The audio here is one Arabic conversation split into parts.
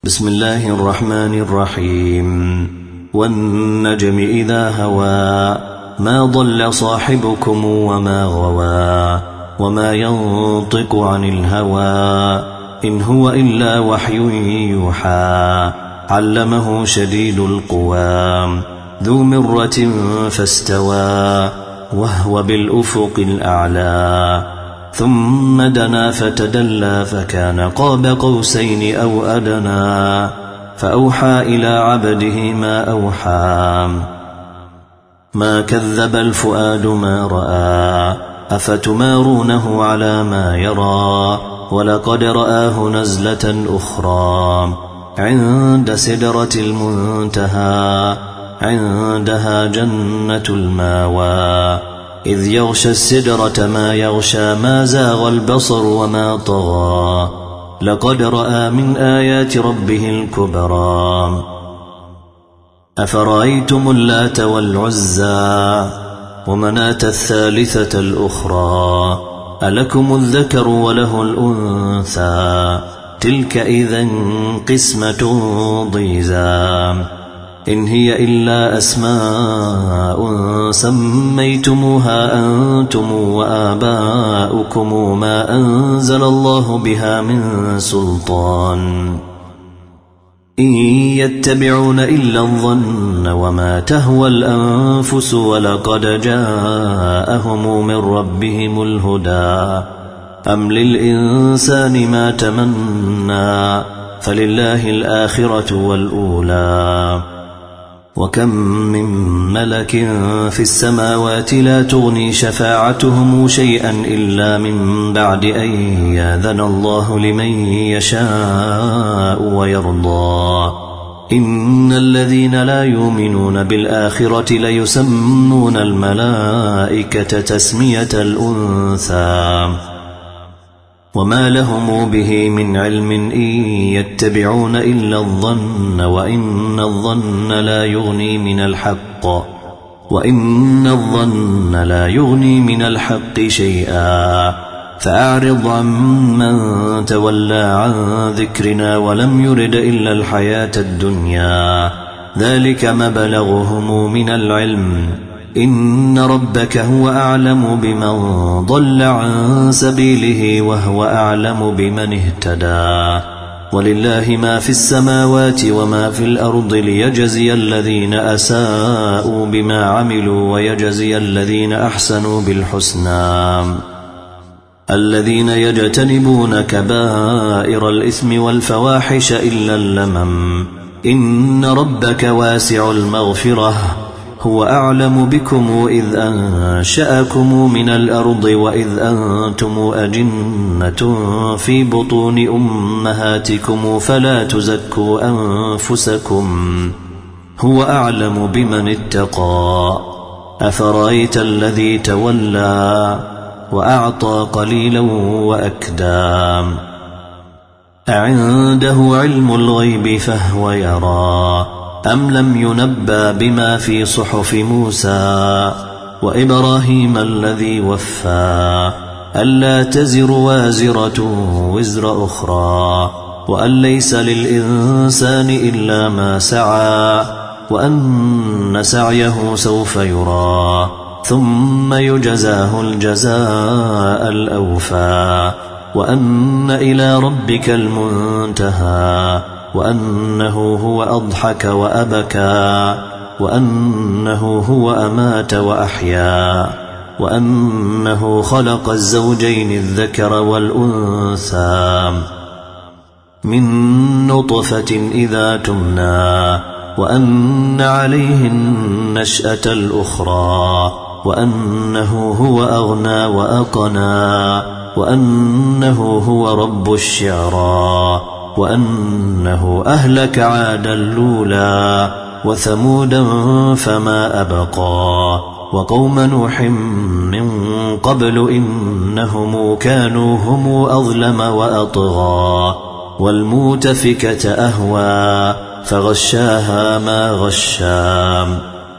بسم الله الرحمن الرحيم والنجم إذا هوى ما ضل صاحبكم وما غوى وما ينطق عن الهوى إن هو إلا وحي يوحى علمه شديد القوى ذو مرة فاستوى وهو بالأفق الأعلى ثم دنا فتدلى فكان قاب قوسين أو أدنى فأوحى إلى عبده ما أوحى ما كذب الفؤاد ما رأى أفتمارونه على ما يرى ولقد رآه نزلة أخرى عند سدرة المنتهى عندها جنة الماوى إذ يغشى السدرة ما يغشى ما زاغ البصر وما طغى لقد رأى من آيات ربه الكبرى أفرأيتم اللات والعزى ومناة الثالثة الأخرى ألكم الذكر وله الأنثى تلك إذن قسمة ضيزى إن هي إلا أسماء سميتموها أنتم وآباؤكم ما أنزل الله بها من سلطان إن يتبعون إلا الظن وما تهوى الأنفس ولقد جاءهم من ربهم الهدى أم للإنسان ما تمنى فلله الآخرة والأولى وكم من ملك في السماوات لا تغني شفاعتهم شيئا إلا من بعد أن يأذن الله لمن يشاء ويرضى إن الذين لا يؤمنون بالآخرة ليسمون الملائكة تسمية الأنثى وما لهم به من علم إن يتبعون إلا الظن وإن الظن لا يغني من الحق شيئا فأعرض عمن تولى عن ذكرنا ولم يرد إلا الحياة الدنيا ذلك مبلغهم من العلم إن ربك هو أعلم بمن ضل عن سبيله وهو أعلم بمن اهتدى ولله ما في السماوات وما في الأرض ليجزي الذين أساءوا بما عملوا ويجزي الذين أحسنوا بالحسنى الذين يجتنبون كبائر الإثم والفواحش إلا اللمم إن ربك واسع المغفرة هو أعلم بكم إذ أنشأكم من الأرض وإذ أنتم أجنة في بطون أمهاتكم فلا تزكوا أنفسكم هو أعلم بمن اتقى أفرأيت الذي تولى وأعطى قليلا وأكدى أعنده علم الغيب فهو يرى أم لم ينبأ بما في صحف موسى وإبراهيم الذي وفى ألا تزر وازرة وزر أخرى وأن ليس للإنسان إلا ما سعى وأن سعيه سوف يرى ثم يجزاه الجزاء الأوفى وأن إلى ربك المنتهى وأنه هو أضحك وأبكى وأنه هو أمات وأحيا وأنه خلق الزوجين الذكر والأنثى من نطفة إذا تمنى وأن عليه النشأة الأخرى وأنه هو أغنى وأقنى وأنه هو رب الشعرى وأنه أهلك عادا الأولى وثمودا فما أبقى وقوم نوح من قبل إنهم كانوا هم أظلم وأطغى والمؤتفكة أهوى فغشاها ما غشى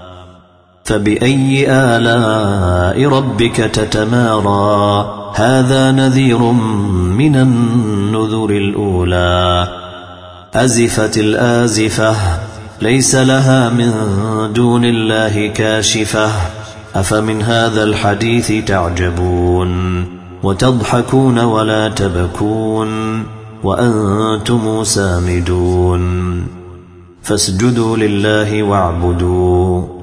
فبأي آلاء ربك تتمارى هذا نذير من النذر الأولى أزفت الآزفة ليس لها من دون الله كاشفة أفمن هذا الحديث تعجبون وتضحكون ولا تبكون وأنتم سامدون فاسجدوا لله واعبدوا